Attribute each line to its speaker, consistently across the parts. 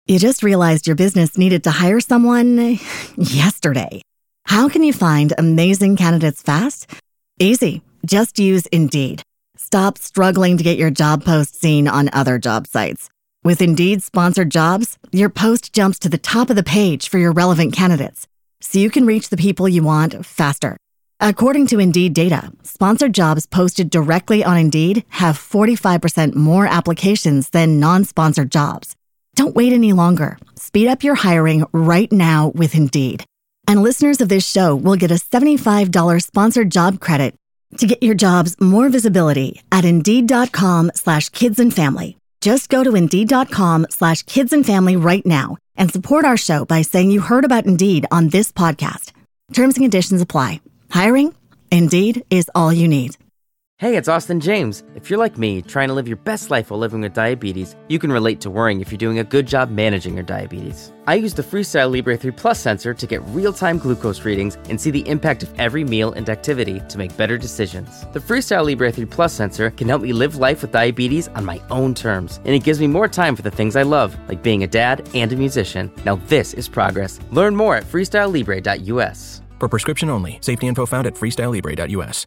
Speaker 1: You just realized your business needed to hire someone yesterday. How can you find amazing candidates fast? Easy. Just use Indeed. Stop struggling to get your job post seen on other job sites. With Indeed sponsored jobs, your post jumps to the top of the page for your relevant candidates, so you can reach the people you want faster. According to Indeed data, sponsored jobs posted directly on Indeed have 45% more applications than non-sponsored jobs. Don't wait any longer. Speed up your hiring right now with Indeed. And listeners of this show will get a $75 sponsored job credit to get your jobs more visibility at Indeed.com/kidsandfamily. Just go to Indeed.com/kidsandfamily right now and support our show by saying you heard about Indeed on this podcast. Terms and conditions apply. Hiring? Indeed is all you need.
Speaker 2: Hey, it's Austin James. If you're like me, trying to live your best life while living with diabetes, you can relate to worrying if you're doing a good job managing your diabetes. I use the Freestyle Libre 3 Plus sensor to get real-time glucose readings and see the impact of every meal and activity to make better decisions. The Freestyle Libre 3 Plus sensor can help me live life with diabetes on my own terms, and it gives me more time for the things I love, like being a dad and a musician. Now this is progress. Learn more at freestylelibre.us.
Speaker 3: For prescription only. Safety info found at freestylelibre.us.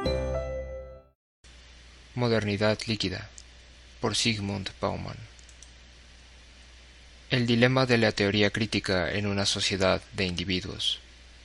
Speaker 4: Modernidad líquida, por Zygmunt Bauman. El dilema de la teoría crítica en una sociedad de individuos.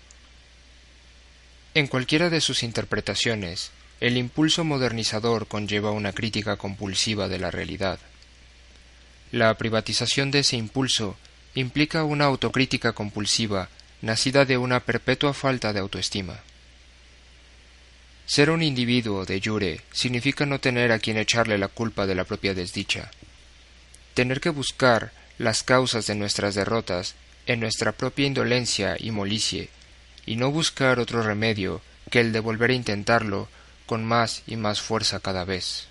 Speaker 4: En cualquiera de sus interpretaciones, el impulso modernizador conlleva una crítica compulsiva de la realidad. La privatización de ese impulso implica una autocrítica compulsiva nacida de una perpetua falta de autoestima. Ser un individuo de jure significa no tener a quien echarle la culpa de la propia desdicha. Tener que buscar las causas de nuestras derrotas en nuestra propia indolencia y molicie, y no buscar otro remedio que el de volver a intentarlo con más y más fuerza cada vez.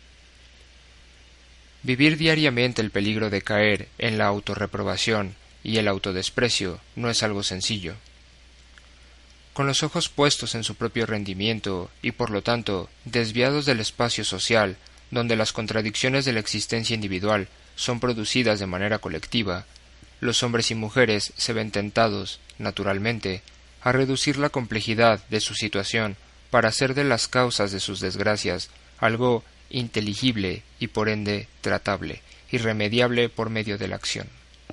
Speaker 4: Vivir diariamente el peligro de caer en la autorreprobación y el autodesprecio no es algo sencillo. Con los ojos puestos en su propio rendimiento y por lo tanto desviados del espacio social donde las contradicciones de la existencia individual son producidas de manera colectiva, los hombres y mujeres se ven tentados, naturalmente, a reducir la complejidad de su situación para hacer de las causas de sus desgracias algo inteligible y por ende tratable, irremediable por medio de la acción.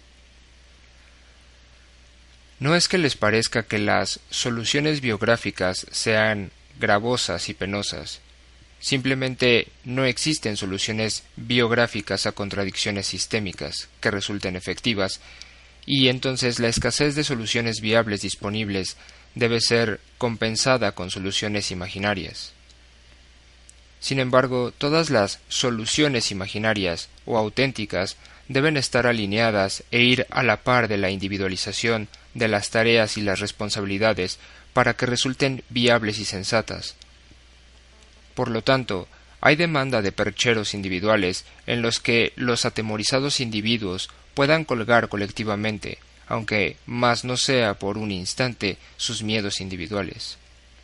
Speaker 4: No es que les parezca que las soluciones biográficas sean gravosas y penosas. Simplemente no existen soluciones biográficas a contradicciones sistémicas que resulten efectivas, y entonces la escasez de soluciones viables disponibles debe ser compensada con soluciones imaginarias. Sin embargo, todas las soluciones imaginarias o auténticas deben estar alineadas e ir a la par de la individualización de las tareas y las responsabilidades para que resulten viables y sensatas. Por lo tanto, hay demanda de percheros individuales en los que los atemorizados individuos puedan colgar colectivamente, aunque más no sea por un instante, sus miedos individuales.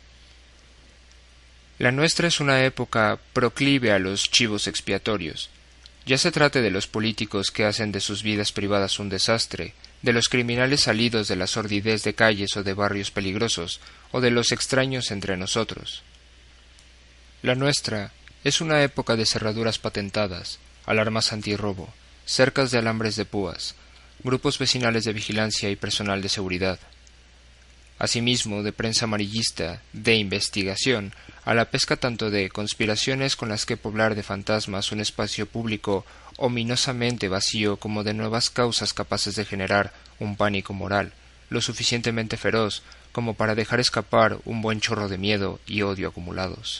Speaker 4: La nuestra es una época proclive a los chivos expiatorios. Ya se trate de los políticos que hacen de sus vidas privadas un desastre, de los criminales salidos de la sordidez de calles o de barrios peligrosos, o de los extraños entre nosotros. La nuestra es una época de cerraduras patentadas, alarmas antirrobo, cercas de alambres de púas, grupos vecinales de vigilancia y personal de seguridad. Asimismo, de prensa amarillista, de investigación, a la pesca tanto de conspiraciones con las que poblar de fantasmas un espacio público ominosamente vacío como de nuevas causas capaces de generar un pánico moral, lo suficientemente feroz como para dejar escapar un buen chorro de miedo y odio acumulados.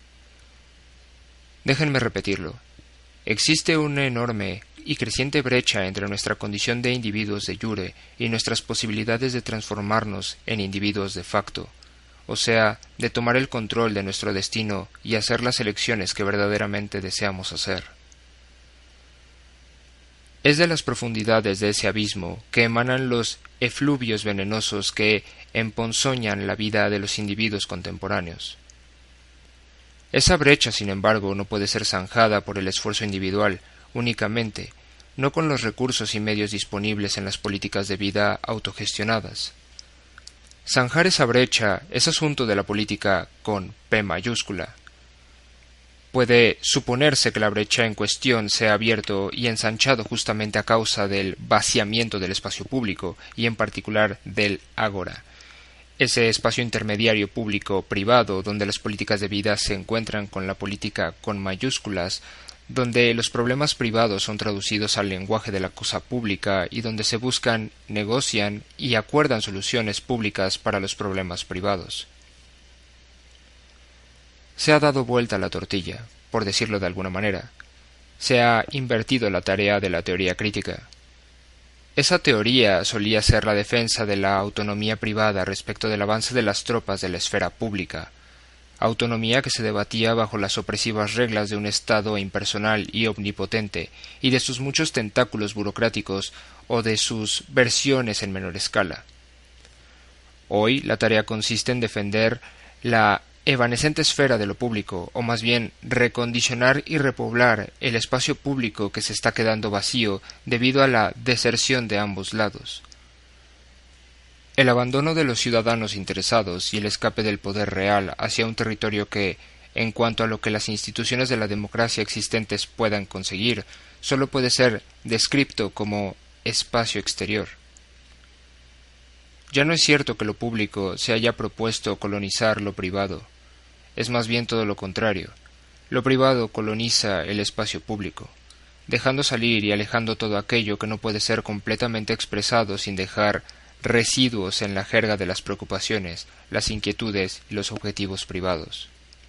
Speaker 4: Déjenme repetirlo. Existe una enorme y creciente brecha entre nuestra condición de individuos de jure y nuestras posibilidades de transformarnos en individuos de facto, o sea, de tomar el control de nuestro destino y hacer las elecciones que verdaderamente deseamos hacer. Es de las profundidades de ese abismo que emanan los efluvios venenosos que emponzoñan la vida de los individuos contemporáneos. Esa brecha, sin embargo, no puede ser zanjada por el esfuerzo individual únicamente, no con los recursos y medios disponibles en las políticas de vida autogestionadas. Zanjar esa brecha es asunto de la política con P mayúscula. Puede suponerse que la brecha en cuestión se ha abierto y ensanchado justamente a causa del vaciamiento del espacio público y en particular del ágora, ese espacio intermediario público-privado donde las políticas de vida se encuentran con la política con mayúsculas, donde los problemas privados son traducidos al lenguaje de la cosa pública y donde se buscan, negocian y acuerdan soluciones públicas para los problemas privados. Se ha dado vuelta la tortilla, por decirlo de alguna manera. Se ha invertido la tarea de la teoría crítica. Esa teoría solía ser la defensa de la autonomía privada respecto del avance de las tropas de la esfera pública, autonomía que se debatía bajo las opresivas reglas de un Estado impersonal y omnipotente, y de sus muchos tentáculos burocráticos o de sus versiones en menor escala. Hoy la tarea consiste en defender la evanescente esfera de lo público, o más bien recondicionar y repoblar el espacio público que se está quedando vacío debido a la deserción de ambos lados. El abandono de los ciudadanos interesados y el escape del poder real hacia un territorio que, en cuanto a lo que las instituciones de la democracia existentes puedan conseguir, solo puede ser descrito como espacio exterior. Ya no es cierto que lo público se haya propuesto colonizar lo privado. Es más bien todo lo contrario. Lo privado coloniza el espacio público, dejando salir y alejando todo aquello que no puede ser completamente expresado sin dejar residuos en la jerga de las preocupaciones, las inquietudes y los objetivos privados.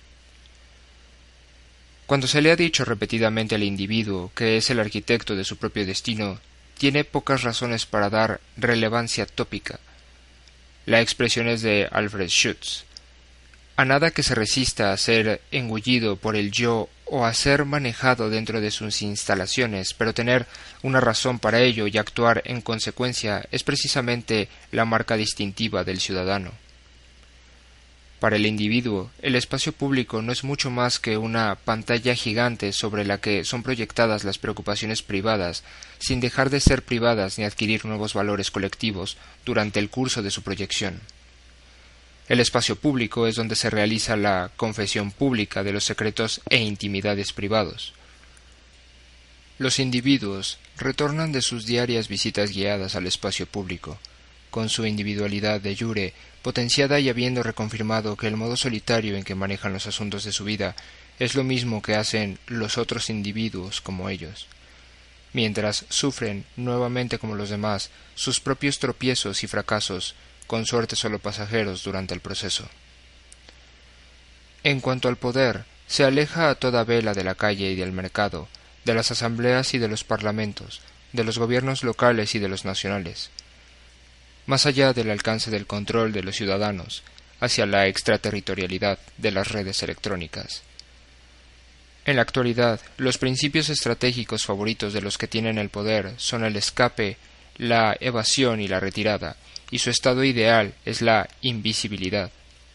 Speaker 4: Cuando se le ha dicho repetidamente al individuo que es el arquitecto de su propio destino, tiene pocas razones para dar relevancia tópica. La expresión es de Alfred Schutz. A nada que se resista a ser engullido por el yo o a ser manejado dentro de sus instalaciones, pero tener una razón para ello y actuar en consecuencia es precisamente la marca distintiva del ciudadano. Para el individuo, el espacio público no es mucho más que una pantalla gigante sobre la que son proyectadas las preocupaciones privadas, sin dejar de ser privadas ni adquirir nuevos valores colectivos durante el curso de su proyección. El espacio público es donde se realiza la confesión pública de los secretos e intimidades privados. Los individuos retornan de sus diarias visitas guiadas al espacio público, con su individualidad de jure potenciada y habiendo reconfirmado que el modo solitario en que manejan los asuntos de su vida es lo mismo que hacen los otros individuos como ellos, mientras sufren, nuevamente como los demás, sus propios tropiezos y fracasos, con suerte solo pasajeros durante el proceso. En cuanto al poder, se aleja a toda vela de la calle y del mercado, de las asambleas y de los parlamentos, de los gobiernos locales y de los nacionales, más allá del alcance del control de los ciudadanos, hacia la extraterritorialidad de las redes electrónicas. En la actualidad, los principios estratégicos favoritos de los que tienen el poder son el escape, la evasión y la retirada, y su estado ideal es la invisibilidad.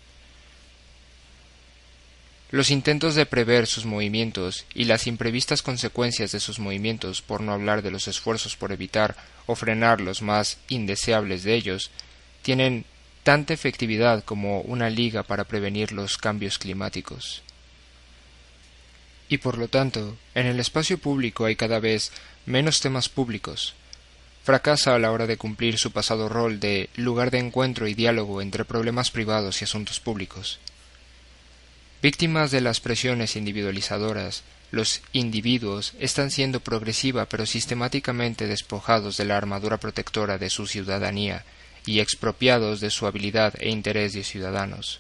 Speaker 4: Los intentos de prever sus movimientos y las imprevistas consecuencias de sus movimientos, por no hablar de los esfuerzos por evitar o frenar los más indeseables de ellos, tienen tanta efectividad como una liga para prevenir los cambios climáticos. Y por lo tanto, en el espacio público hay cada vez menos temas públicos. Fracasa a la hora de cumplir su pasado rol de lugar de encuentro y diálogo entre problemas privados y asuntos públicos. Víctimas de las presiones individualizadoras, los individuos están siendo progresiva pero sistemáticamente despojados de la armadura protectora de su ciudadanía y expropiados de su habilidad e interés de ciudadanos.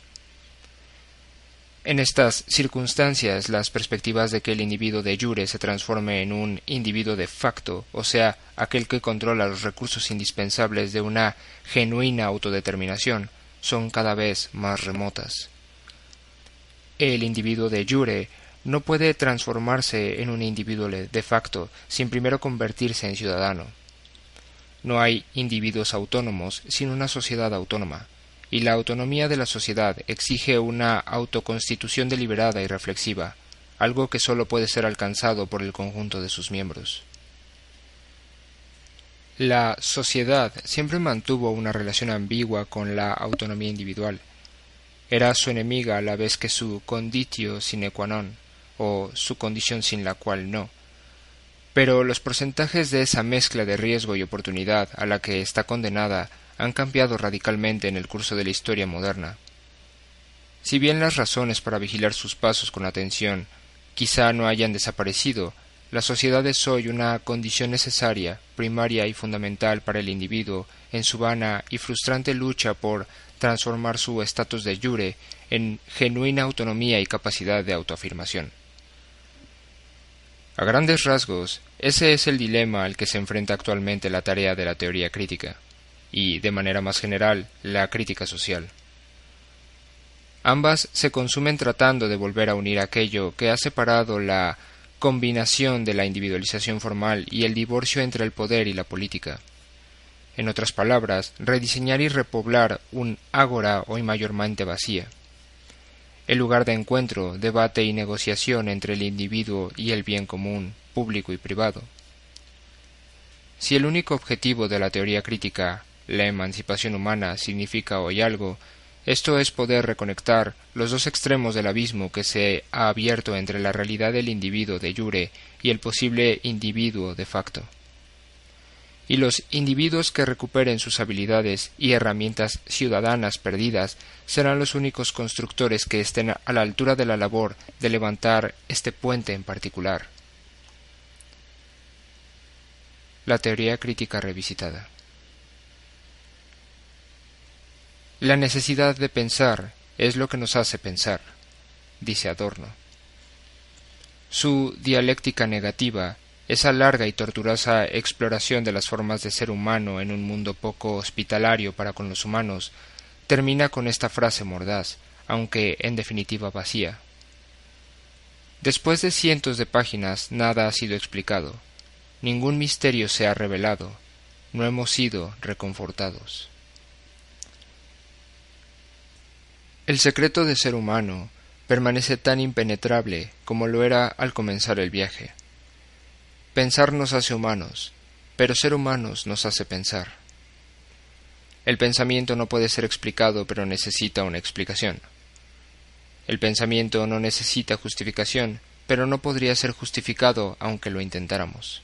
Speaker 4: En estas circunstancias, las perspectivas de que el individuo de jure se transforme en un individuo de facto, o sea, aquel que controla los recursos indispensables de una genuina autodeterminación, son cada vez más remotas. El individuo de jure no puede transformarse en un individuo de facto sin primero convertirse en ciudadano. No hay individuos autónomos sin una sociedad autónoma, y la autonomía de la sociedad exige una autoconstitución deliberada y reflexiva, algo que sólo puede ser alcanzado por el conjunto de sus miembros. La sociedad siempre mantuvo una relación ambigua con la autonomía individual. Era su enemiga a la vez que su conditio sine qua non, o su condición sin la cual no. Pero los porcentajes de esa mezcla de riesgo y oportunidad a la que está condenada han cambiado radicalmente en el curso de la historia moderna. Si bien las razones para vigilar sus pasos con atención quizá no hayan desaparecido, la sociedad es hoy una condición necesaria, primaria y fundamental para el individuo en su vana y frustrante lucha por transformar su estatus de jure en genuina autonomía y capacidad de autoafirmación. A grandes rasgos, ese es el dilema al que se enfrenta actualmente la tarea de la teoría crítica, y, de manera más general, la crítica social. Ambas se consumen tratando de volver a unir aquello que ha separado la combinación de la individualización formal y el divorcio entre el poder y la política. En otras palabras, rediseñar y repoblar un ágora hoy mayormente vacía. El lugar de encuentro, debate y negociación entre el individuo y el bien común, público y privado. Si el único objetivo de la teoría crítica, la emancipación humana, significa hoy algo, esto es poder reconectar los dos extremos del abismo que se ha abierto entre la realidad del individuo de jure y el posible individuo de facto. Y los individuos que recuperen sus habilidades y herramientas ciudadanas perdidas serán los únicos constructores que estén a la altura de la labor de levantar este puente en particular. La teoría crítica revisitada. La necesidad de pensar es lo que nos hace pensar, dice Adorno. Su dialéctica negativa, esa larga y tortuosa exploración de las formas de ser humano en un mundo poco hospitalario para con los humanos, termina con esta frase mordaz, aunque en definitiva vacía. Después de cientos de páginas nada ha sido explicado, ningún misterio se ha revelado, no hemos sido reconfortados. El secreto de ser humano permanece tan impenetrable como lo era al comenzar el viaje. Pensar nos hace humanos, pero ser humanos nos hace pensar. El pensamiento no puede ser explicado, pero necesita una explicación. El pensamiento no necesita justificación, pero no podría ser justificado aunque lo intentáramos.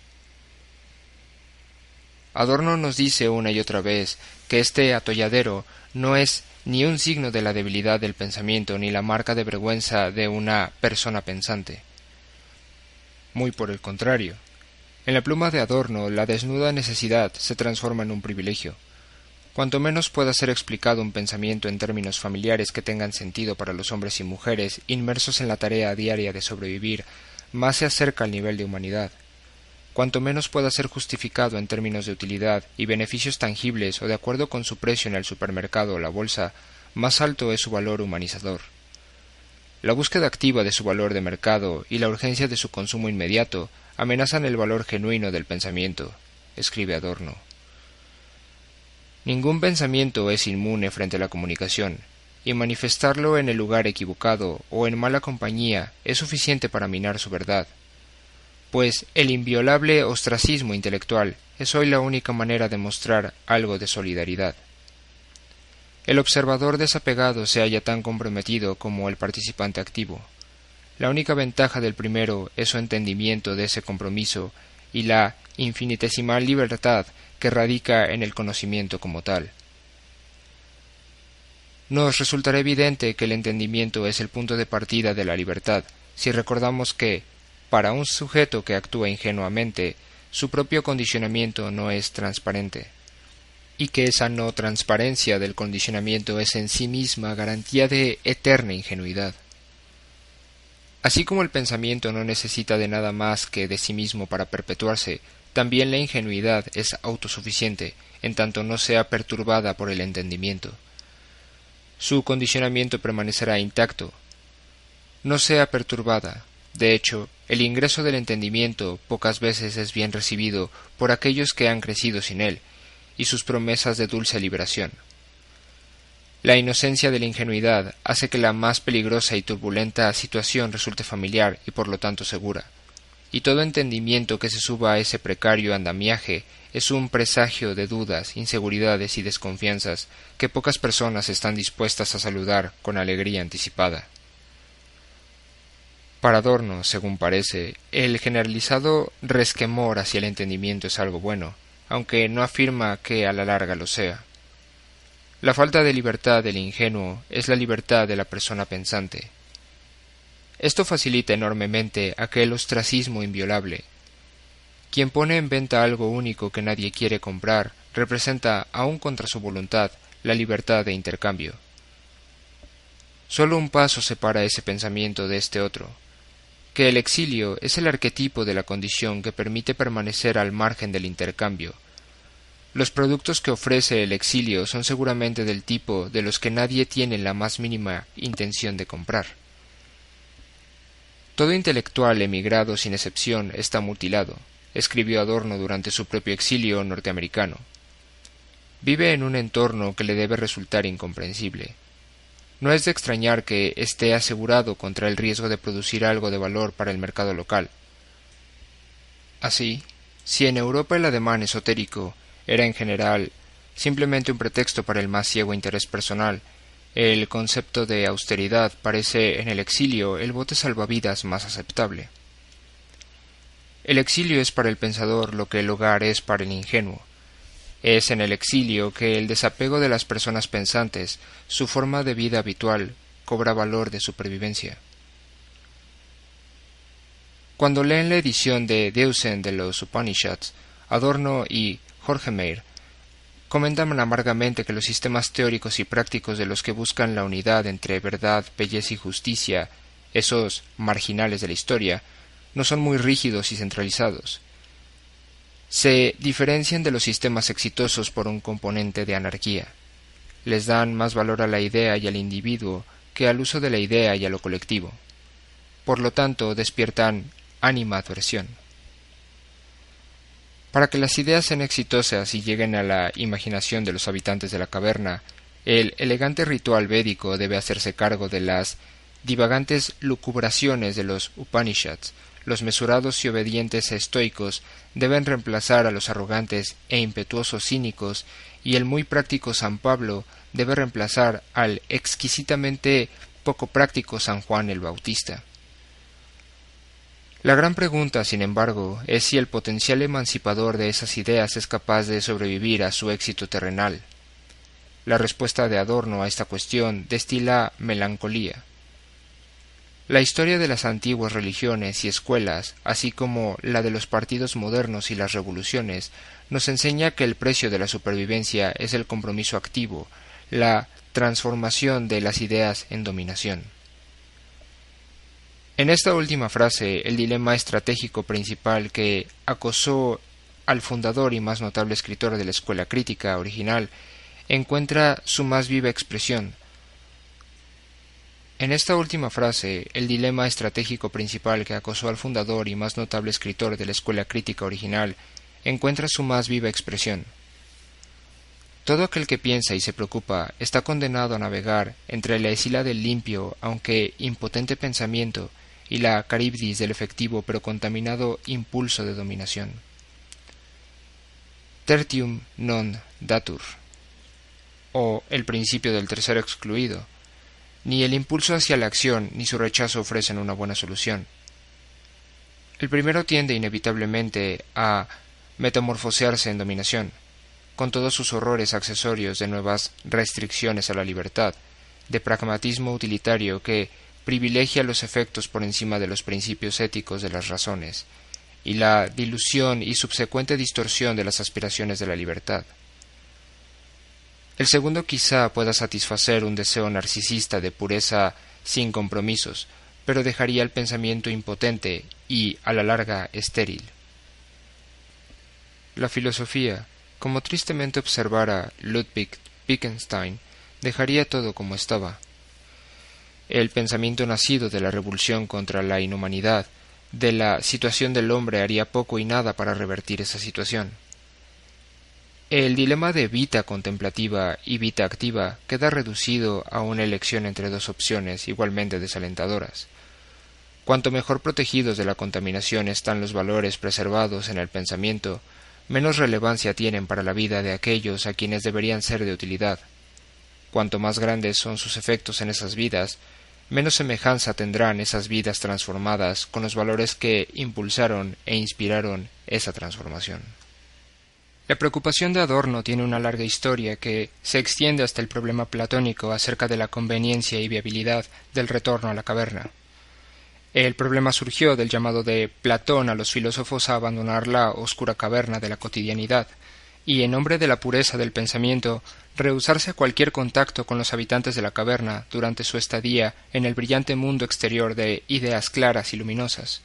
Speaker 4: Adorno nos dice una y otra vez que este atolladero no es ni un signo de la debilidad del pensamiento ni la marca de vergüenza de una persona pensante. Muy por el contrario. En la pluma de Adorno, la desnuda necesidad se transforma en un privilegio. Cuanto menos pueda ser explicado un pensamiento en términos familiares que tengan sentido para los hombres y mujeres inmersos en la tarea diaria de sobrevivir, más se acerca al nivel de humanidad. Cuanto menos pueda ser justificado en términos de utilidad y beneficios tangibles o de acuerdo con su precio en el supermercado o la bolsa, más alto es su valor humanizador. La búsqueda activa de su valor de mercado y la urgencia de su consumo inmediato amenazan el valor genuino del pensamiento, escribe Adorno. Ningún pensamiento es inmune frente a la comunicación, y manifestarlo en el lugar equivocado o en mala compañía es suficiente para minar su verdad, pues el inviolable ostracismo intelectual es hoy la única manera de mostrar algo de solidaridad. El observador desapegado se halla tan comprometido como el participante activo. La única ventaja del primero es su entendimiento de ese compromiso y la infinitesimal libertad que radica en el conocimiento como tal. Nos resultará evidente que el entendimiento es el punto de partida de la libertad, si recordamos que, para un sujeto que actúa ingenuamente, su propio condicionamiento no es transparente, y que esa no transparencia del condicionamiento es en sí misma garantía de eterna ingenuidad. Así como el pensamiento no necesita de nada más que de sí mismo para perpetuarse, también la ingenuidad es autosuficiente, en tanto no sea perturbada por el entendimiento. Su condicionamiento permanecerá intacto, no sea perturbada. De hecho, el ingreso del entendimiento pocas veces es bien recibido por aquellos que han crecido sin él, y sus promesas de dulce liberación. La inocencia de la ingenuidad hace que la más peligrosa y turbulenta situación resulte familiar y por lo tanto segura, y todo entendimiento que se suba a ese precario andamiaje es un presagio de dudas, inseguridades y desconfianzas que pocas personas están dispuestas a saludar con alegría anticipada. Para Adorno, según parece, el generalizado resquemor hacia el entendimiento es algo bueno, aunque no afirma que a la larga lo sea. La falta de libertad del ingenuo es la libertad de la persona pensante. Esto facilita enormemente aquel ostracismo inviolable. Quien pone en venta algo único que nadie quiere comprar representa, aun contra su voluntad, la libertad de intercambio. Solo un paso separa ese pensamiento de este otro, que el exilio es el arquetipo de la condición que permite permanecer al margen del intercambio. Los productos que ofrece el exilio son seguramente del tipo de los que nadie tiene la más mínima intención de comprar. Todo intelectual emigrado sin excepción está mutilado, escribió Adorno durante su propio exilio norteamericano. Vive en un entorno que le debe resultar incomprensible. No es de extrañar que esté asegurado contra el riesgo de producir algo de valor para el mercado local. Así, si en Europa el ademán esotérico era en general simplemente un pretexto para el más ciego interés personal, el concepto de austeridad parece en el exilio el bote salvavidas más aceptable. El exilio es para el pensador lo que el hogar es para el ingenuo. Es en el exilio que el desapego de las personas pensantes, su forma de vida habitual, cobra valor de supervivencia. Cuando leen la edición de Deussen de los Upanishads, Adorno y Horkheimer comentan amargamente que los sistemas teóricos y prácticos de los que buscan la unidad entre verdad, belleza y justicia, esos marginales de la historia, no son muy rígidos y centralizados. Se diferencian de los sistemas exitosos por un componente de anarquía. Les dan más valor a la idea y al individuo que al uso de la idea y a lo colectivo. Por lo tanto, despiertan animadversión. Para que las ideas sean exitosas y lleguen a la imaginación de los habitantes de la caverna, el elegante ritual védico debe hacerse cargo de las divagantes lucubraciones de los Upanishads. Los mesurados y obedientes estoicos deben reemplazar a los arrogantes e impetuosos cínicos, y el muy práctico San Pablo debe reemplazar al exquisitamente poco práctico San Juan el Bautista. La gran pregunta, sin embargo, es si el potencial emancipador de esas ideas es capaz de sobrevivir a su éxito terrenal. La respuesta de Adorno a esta cuestión destila melancolía. La historia de las antiguas religiones y escuelas, así como la de los partidos modernos y las revoluciones, nos enseña que el precio de la supervivencia es el compromiso activo, la transformación de las ideas en dominación. En esta última frase, el dilema estratégico principal que acosó al fundador y más notable escritor de la escuela crítica original encuentra su más viva expresión. En esta última frase, el dilema estratégico principal que acosó al fundador y más notable escritor de la escuela crítica original encuentra su más viva expresión. Todo aquel que piensa y se preocupa está condenado a navegar entre la escila del limpio, aunque impotente pensamiento, y la caribdis del efectivo pero contaminado impulso de dominación. Tertium non datur, o el principio del tercero excluido. Ni el impulso hacia la acción ni su rechazo ofrecen una buena solución. El primero tiende inevitablemente a metamorfosearse en dominación, con todos sus horrores accesorios de nuevas restricciones a la libertad, de pragmatismo utilitario que privilegia los efectos por encima de los principios éticos de las razones, y la dilución y subsecuente distorsión de las aspiraciones de la libertad. El segundo quizá pueda satisfacer un deseo narcisista de pureza sin compromisos, pero dejaría el pensamiento impotente y, a la larga, estéril. La filosofía, como tristemente observara Ludwig Wittgenstein, dejaría todo como estaba. El pensamiento nacido de la revolución contra la inhumanidad, de la situación del hombre, haría poco y nada para revertir esa situación. El dilema de vita contemplativa y vita activa queda reducido a una elección entre dos opciones igualmente desalentadoras. Cuanto mejor protegidos de la contaminación están los valores preservados en el pensamiento, menos relevancia tienen para la vida de aquellos a quienes deberían ser de utilidad. Cuanto más grandes son sus efectos en esas vidas, menos semejanza tendrán esas vidas transformadas con los valores que impulsaron e inspiraron esa transformación. La preocupación de Adorno tiene una larga historia que se extiende hasta el problema platónico acerca de la conveniencia y viabilidad del retorno a la caverna. El problema surgió del llamado de Platón a los filósofos a abandonar la oscura caverna de la cotidianidad, y en nombre de la pureza del pensamiento, rehusarse a cualquier contacto con los habitantes de la caverna durante su estadía en el brillante mundo exterior de ideas claras y luminosas.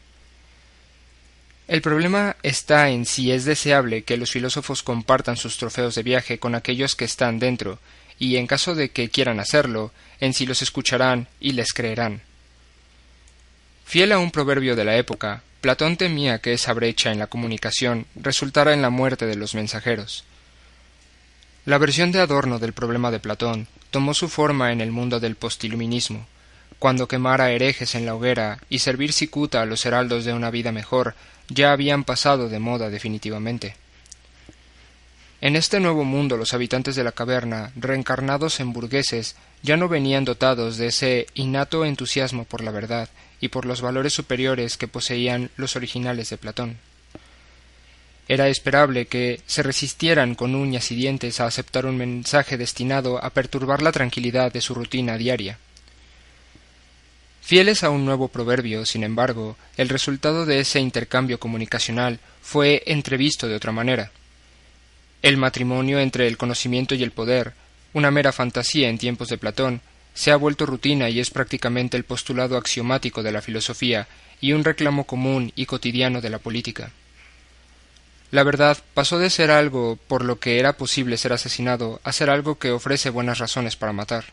Speaker 4: El problema está en si es deseable que los filósofos compartan sus trofeos de viaje con aquellos que están dentro, y en caso de que quieran hacerlo, en si los escucharán y les creerán. Fiel a un proverbio de la época, Platón temía que esa brecha en la comunicación resultara en la muerte de los mensajeros. La versión de Adorno del problema de Platón tomó su forma en el mundo del postiluminismo, cuando quemar a herejes en la hoguera y servir cicuta a los heraldos de una vida mejor ya habían pasado de moda definitivamente. En este nuevo mundo los habitantes de la caverna, reencarnados en burgueses, ya no venían dotados de ese innato entusiasmo por la verdad y por los valores superiores que poseían los originales de Platón. Era esperable que se resistieran con uñas y dientes a aceptar un mensaje destinado a perturbar la tranquilidad de su rutina diaria. Fieles a un nuevo proverbio, sin embargo, el resultado de ese intercambio comunicacional fue entrevisto de otra manera. El matrimonio entre el conocimiento y el poder, una mera fantasía en tiempos de Platón, se ha vuelto rutina y es prácticamente el postulado axiomático de la filosofía y un reclamo común y cotidiano de la política. La verdad pasó de ser algo por lo que era posible ser asesinado a ser algo que ofrece buenas razones para matar.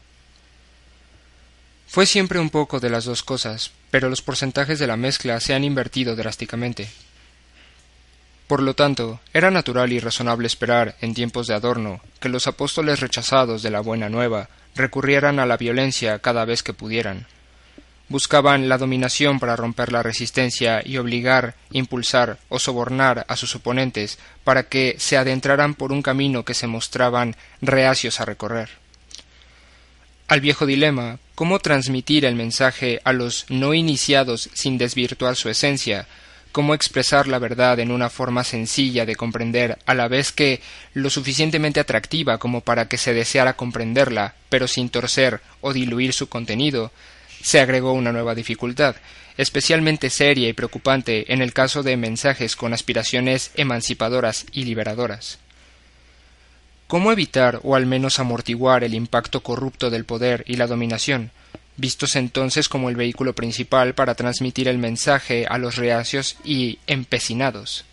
Speaker 4: Fue siempre un poco de las dos cosas, pero los porcentajes de la mezcla se han invertido drásticamente. Por lo tanto, era natural y razonable esperar, en tiempos de Adorno, que los apóstoles rechazados de la Buena Nueva recurrieran a la violencia cada vez que pudieran. Buscaban la dominación para romper la resistencia y obligar, impulsar o sobornar a sus oponentes para que se adentraran por un camino que se mostraban reacios a recorrer. Al viejo dilema, ¿cómo transmitir el mensaje a los no iniciados sin desvirtuar su esencia? ¿Cómo expresar la verdad en una forma sencilla de comprender, a la vez que lo suficientemente atractiva como para que se deseara comprenderla, pero sin torcer o diluir su contenido? Se agregó una nueva dificultad, especialmente seria y preocupante en el caso de mensajes con aspiraciones emancipadoras y liberadoras. ¿Cómo evitar o al menos amortiguar el impacto corrupto del poder y la dominación, vistos entonces como el vehículo principal para transmitir el mensaje a los reacios y empecinados?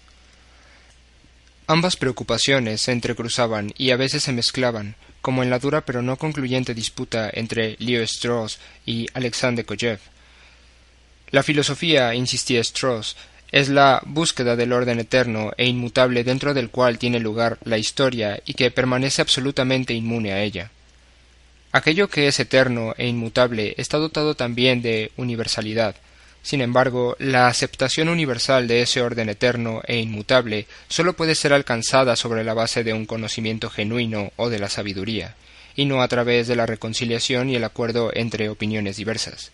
Speaker 4: Ambas preocupaciones se entrecruzaban y a veces se mezclaban, como en la dura pero no concluyente disputa entre Leo Strauss y Alexander Kojev. La filosofía, insistía Strauss, es la búsqueda del orden eterno e inmutable dentro del cual tiene lugar la historia y que permanece absolutamente inmune a ella. Aquello que es eterno e inmutable está dotado también de universalidad. Sin embargo, la aceptación universal de ese orden eterno e inmutable sólo puede ser alcanzada sobre la base de un conocimiento genuino o de la sabiduría, y no a través de la reconciliación y el acuerdo entre opiniones diversas.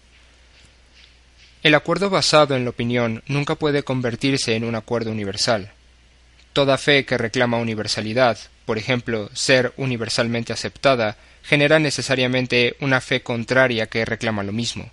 Speaker 4: El acuerdo basado en la opinión nunca puede convertirse en un acuerdo universal. Toda fe que reclama universalidad, por ejemplo, ser universalmente aceptada, genera necesariamente una fe contraria que reclama lo mismo.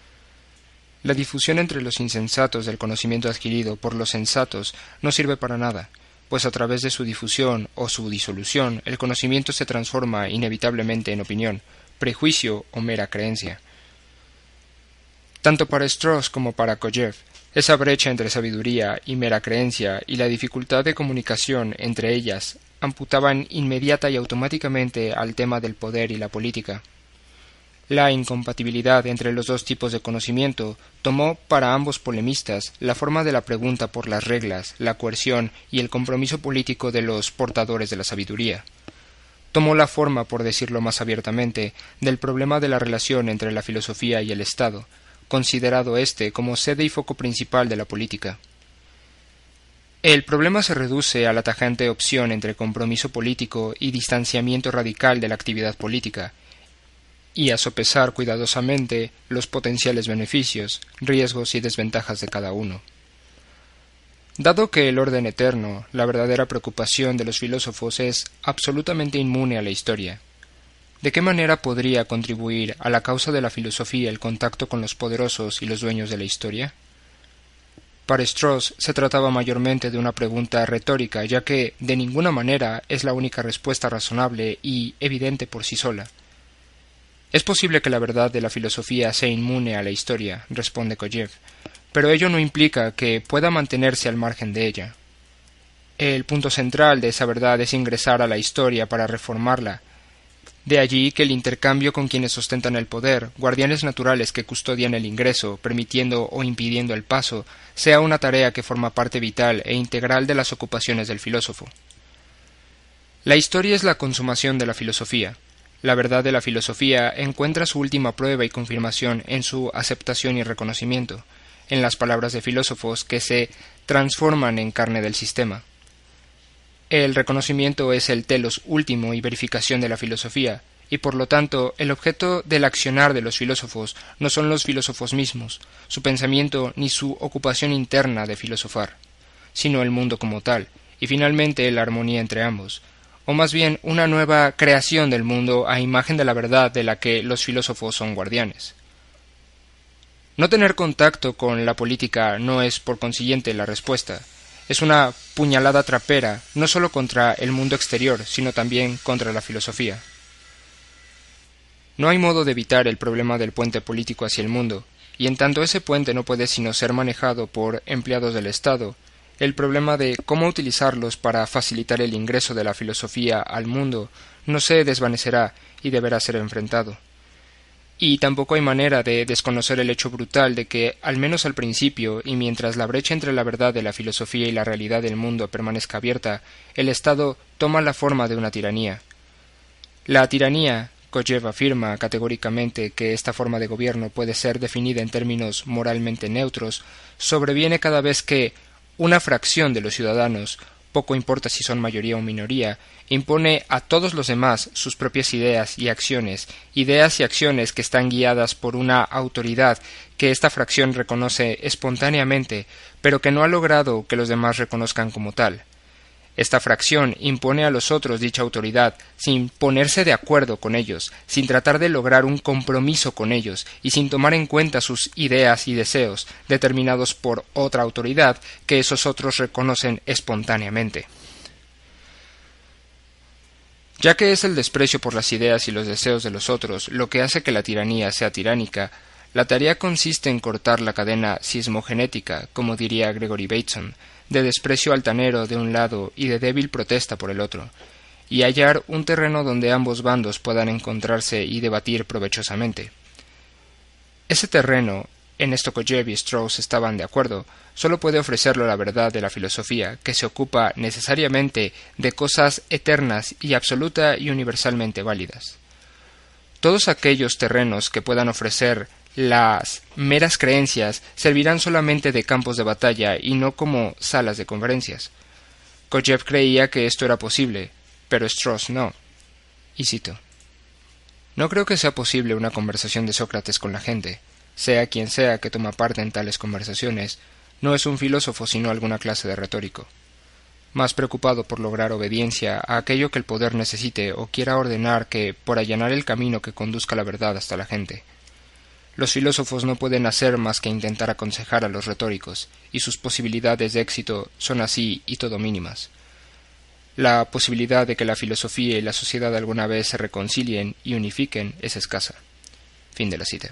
Speaker 4: La difusión entre los insensatos del conocimiento adquirido por los sensatos no sirve para nada, pues a través de su difusión o su disolución el conocimiento se transforma inevitablemente en opinión, prejuicio o mera creencia. Tanto para Strauss como para Kojev, esa brecha entre sabiduría y mera creencia y la dificultad de comunicación entre ellas amputaban inmediata y automáticamente al tema del poder y la política. La incompatibilidad entre los dos tipos de conocimiento tomó para ambos polemistas la forma de la pregunta por las reglas, la coerción y el compromiso político de los portadores de la sabiduría. Tomó la forma, por decirlo más abiertamente, del problema de la relación entre la filosofía y el Estado, considerado éste como sede y foco principal de la política. El problema se reduce a la tajante opción entre compromiso político y distanciamiento radical de la actividad política, y a sopesar cuidadosamente los potenciales beneficios, riesgos y desventajas de cada uno. Dado que el orden eterno, la verdadera preocupación de los filósofos, es absolutamente inmune a la historia, ¿de qué manera podría contribuir a la causa de la filosofía el contacto con los poderosos y los dueños de la historia? Para Strauss se trataba mayormente de una pregunta retórica, ya que de ninguna manera es la única respuesta razonable y evidente por sí sola. Es posible que la verdad de la filosofía sea inmune a la historia, responde Kojève, pero ello no implica que pueda mantenerse al margen de ella. El punto central de esa verdad es ingresar a la historia para reformarla. De allí que el intercambio con quienes ostentan el poder, guardianes naturales que custodian el ingreso, permitiendo o impidiendo el paso, sea una tarea que forma parte vital e integral de las ocupaciones del filósofo. La historia es la consumación de la filosofía. La verdad de la filosofía encuentra su última prueba y confirmación en su aceptación y reconocimiento, en las palabras de filósofos que se transforman en carne del sistema. El reconocimiento es el telos último y verificación de la filosofía, y por lo tanto el objeto del accionar de los filósofos no son los filósofos mismos, su pensamiento ni su ocupación interna de filosofar, sino el mundo como tal, y finalmente la armonía entre ambos, o más bien una nueva creación del mundo a imagen de la verdad de la que los filósofos son guardianes. No tener contacto con la política no es, por consiguiente, la respuesta. Es una puñalada trapera, no sólo contra el mundo exterior, sino también contra la filosofía. No hay modo de evitar el problema del puente político hacia el mundo, y en tanto ese puente no puede sino ser manejado por empleados del Estado, el problema de cómo utilizarlos para facilitar el ingreso de la filosofía al mundo no se desvanecerá y deberá ser enfrentado. Y tampoco hay manera de desconocer el hecho brutal de que, al menos al principio, y mientras la brecha entre la verdad de la filosofía y la realidad del mundo permanezca abierta, el Estado toma la forma de una tiranía. La tiranía, Kojève afirma categóricamente que esta forma de gobierno puede ser definida en términos moralmente neutros, sobreviene cada vez que una fracción de los ciudadanos, poco importa si son mayoría o minoría, impone a todos los demás sus propias ideas y acciones que están guiadas por una autoridad que esta fracción reconoce espontáneamente, pero que no ha logrado que los demás reconozcan como tal. Esta fracción impone a los otros dicha autoridad sin ponerse de acuerdo con ellos, sin tratar de lograr un compromiso con ellos y sin tomar en cuenta sus ideas y deseos determinados por otra autoridad que esos otros reconocen espontáneamente. Ya que es el desprecio por las ideas y los deseos de los otros lo que hace que la tiranía sea tiránica, la tarea consiste en cortar la cadena sismogenética, como diría Gregory Bateson, de desprecio altanero de un lado y de débil protesta por el otro, y hallar un terreno donde ambos bandos puedan encontrarse y debatir provechosamente. Ese terreno, en esto Kojève y Strauss estaban de acuerdo, solo puede ofrecerlo la verdad de la filosofía, que se ocupa necesariamente de cosas eternas y absoluta y universalmente válidas. Todos aquellos terrenos que puedan ofrecer las meras creencias servirán solamente de campos de batalla y no como salas de conferencias. Kojève creía que esto era posible, pero Strauss no. Y cito: «No creo que sea posible una conversación de Sócrates con la gente. Sea quien sea que toma parte en tales conversaciones, no es un filósofo sino alguna clase de retórico, más preocupado por lograr obediencia a aquello que el poder necesite o quiera ordenar que por allanar el camino que conduzca la verdad hasta la gente. Los filósofos no pueden hacer más que intentar aconsejar a los retóricos, y sus posibilidades de éxito son así y todo mínimas. La posibilidad de que la filosofía y la sociedad alguna vez se reconcilien y unifiquen es escasa». Fin de la cita.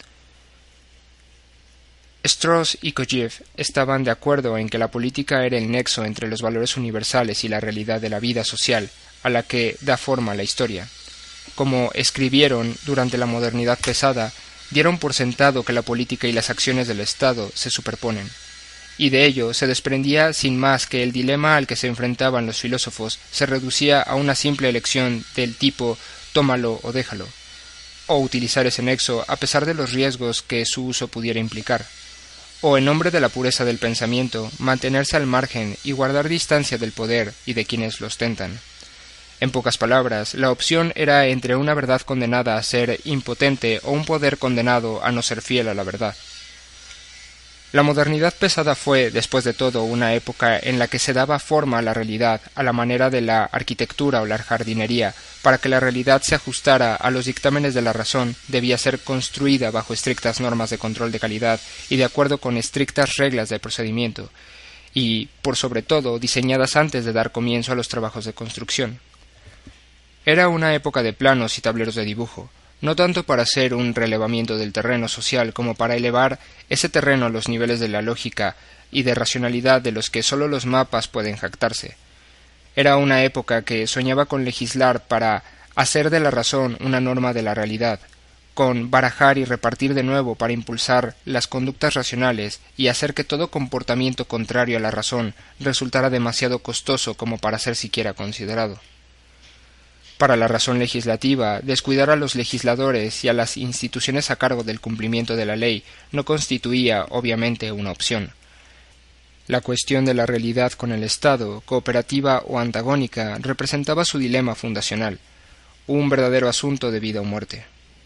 Speaker 4: Strauss y Kojève estaban de acuerdo en que la política era el nexo entre los valores universales y la realidad de la vida social a la que da forma la historia. Como escribieron durante la modernidad pesada, dieron por sentado que la política y las acciones del Estado se superponen, y de ello se desprendía sin más que el dilema al que se enfrentaban los filósofos se reducía a una simple elección del tipo tómalo o déjalo. o utilizar ese nexo a pesar de los riesgos que su uso pudiera implicar, o en nombre de la pureza del pensamiento, mantenerse al margen y guardar distancia del poder y de quienes lo ostentan. En pocas palabras, la opción era entre una verdad condenada a ser impotente o un poder condenado a no ser fiel a la verdad. La modernidad pesada fue, después de todo, una época en la que se daba forma a la realidad a la manera de la arquitectura o la jardinería. Para que la realidad se ajustara a los dictámenes de la razón, debía ser construida bajo estrictas normas de control de calidad y de acuerdo con estrictas reglas de procedimiento, y, por sobre todo, diseñadas antes de dar comienzo a los trabajos de construcción. Era una época de planos y tableros de dibujo, no tanto para hacer un relevamiento del terreno social como para elevar ese terreno a los niveles de la lógica y de racionalidad de los que sólo los mapas pueden jactarse. Era una época que soñaba con legislar para hacer de la razón una norma de la realidad, con barajar y repartir de nuevo para impulsar las conductas racionales y hacer que todo comportamiento contrario a la razón resultara demasiado costoso como para ser siquiera considerado. Para la razón legislativa, descuidar a los legisladores y a las instituciones a cargo del cumplimiento de la ley no constituía, obviamente, una opción. La cuestión de la realidad con el Estado, cooperativa o antagónica, representaba su dilema fundacional, un verdadero asunto de vida o muerte.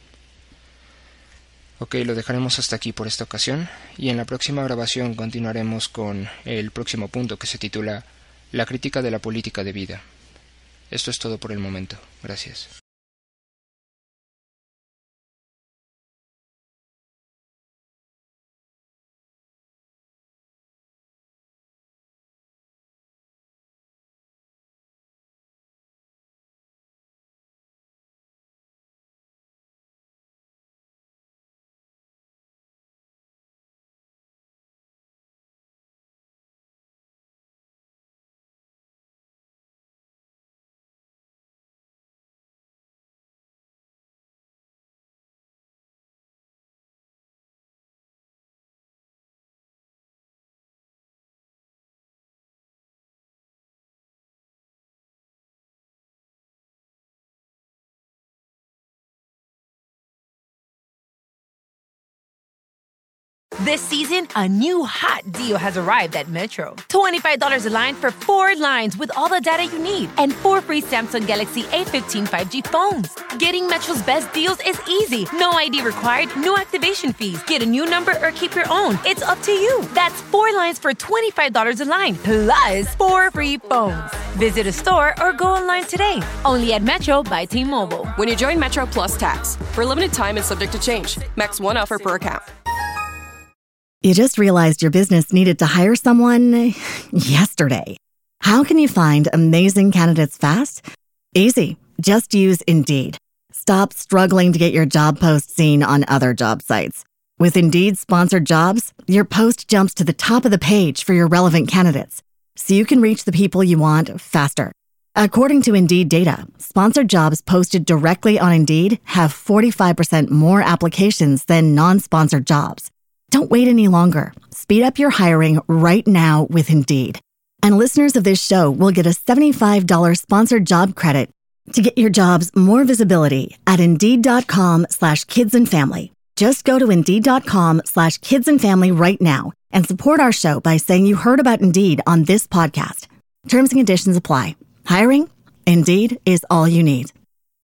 Speaker 4: Ok, lo dejaremos hasta aquí por esta ocasión, y en la próxima grabación continuaremos con el próximo punto que se titula La crítica de la política de vida. Esto es todo por el momento. Gracias.
Speaker 5: This season, a new hot deal has arrived at Metro. $25 a line for 4 lines with all the data you need and 4 free Samsung Galaxy A15 5G phones. Getting Metro's best deals is easy. No ID required, no activation fees. Get a new number or keep your own. It's up to you. That's 4 lines for $25 a line, plus 4 free phones. Visit a store or go online today. Only at Metro by T-Mobile.
Speaker 6: When you join Metro Plus Tax. For a limited time and subject to change. Max 1 offer per account.
Speaker 1: You just realized your business needed to hire someone yesterday. How can you find amazing candidates fast? Easy. Just use Indeed. Stop struggling to get your job post seen on other job sites. With Indeed sponsored jobs, your post jumps to the top of the page for your relevant candidates, so you can reach the people you want faster. According to Indeed data, sponsored jobs posted directly on Indeed have 45% more applications than non-sponsored jobs. Don't wait any longer. Speed up your hiring right now with Indeed. And listeners of this show will get a $75 sponsored job credit to get your jobs more visibility at Indeed.com/kidsandfamily. Just go to Indeed.com/kidsandfamily right now and support our show by saying you heard about Indeed on this podcast. Terms and conditions apply. Hiring? Indeed is all you need.